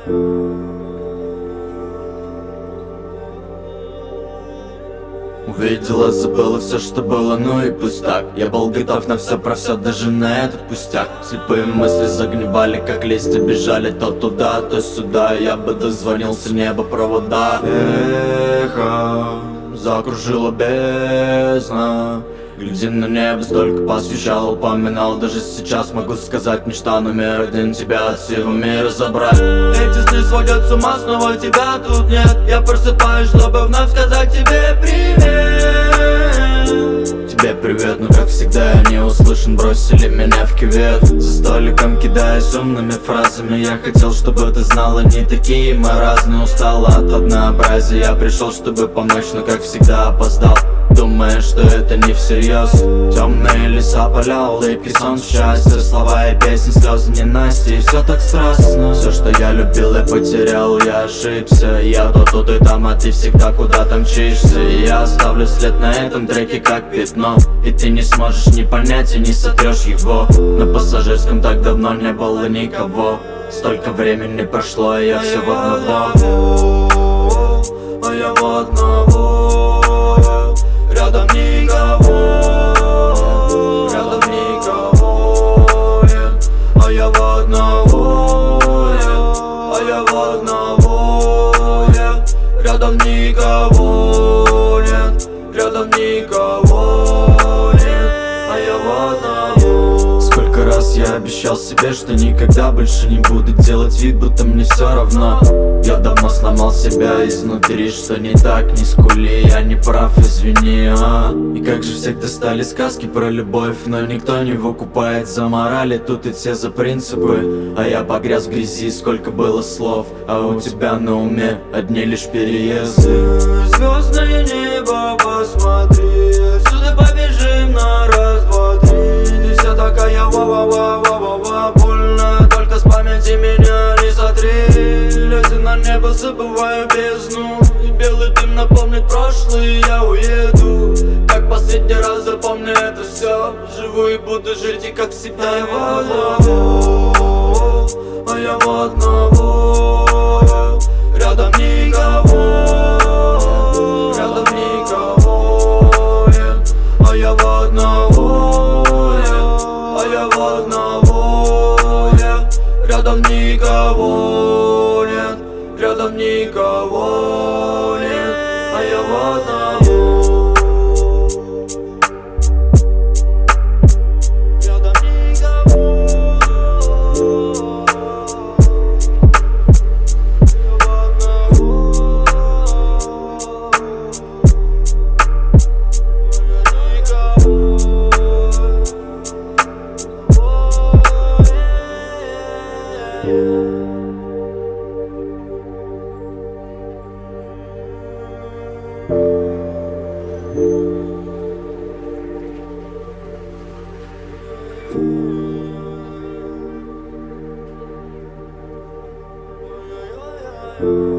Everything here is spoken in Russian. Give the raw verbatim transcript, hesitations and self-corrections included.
Увидела, забыла все, что было, ну и пусть так. Я был готов на все, про все, даже на этот пустяк. Слепые мысли загнивали, как листья бежали то туда, то сюда. Я бы дозвонился, небо провода. Эхо закружила бездна. Гляди на небо, столько посвящал, упоминал. Даже сейчас могу сказать, мечта номер один, тебя от всего мира забрать. Эти сны сводят с ума, снова тебя тут нет. Я просыпаюсь, чтобы вновь сказать тебе привет. Тебе привет, но как всегда я не услышан. Бросили меня в кювет, за столиком кидаясь умными фразами. Я хотел, чтобы ты знала, не такие мы разные. Устала от однообразия, я пришел, чтобы помочь, но как всегда опоздал. Думая, что это не всерьез. Темные леса, поля, улыбки, сон, счастье. Слова и песни, слезы, ненастья. И все так страстно. Все, что я любил, я потерял, я ошибся. Я то тут и там, а ты всегда куда-то мчишься. И я оставлю след на этом треке, как пятно. И ты не сможешь ни понять и не сотрешь его. На пассажирском так давно не было никого. Столько времени прошло, и я все в одного. А я в одного. Рядом никого, рядом никого, yeah. А я в одного, yeah. А я в одного, yeah. Рядом никого, нет. Рядом никого, нет. А я в одного. Сколько раз я обещал себе, что никогда больше не буду делать вид, будто мне все равно. Я давно сломал себя изнутри, что не так, не скули, я не прав, извини, а. И как же всех достали сказки про любовь, но никто не выкупает за морали, тут и все за принципы. А я погряз в грязи, сколько было слов, а у тебя на уме одни лишь переезды. Звездное небо, посмотри, отсюда побежим на раз, два, три. Ты вся такая ва-ва-ва-ва-ва-ва, больно, только с памяти меня не сотри. Глядя на небо, забываю бездну, и белый дым напомнит прошлое, я уеду. Как последний раз запомни это все. Живу и буду жить, и как всегда я в одного. А я в одного. Рядом никого. Рядом никого, yeah. А я в одного, yeah. А я в одного, yeah. Рядом никого, нет. Рядом никого, нет. А я в одного. Рядом никого. Thank you.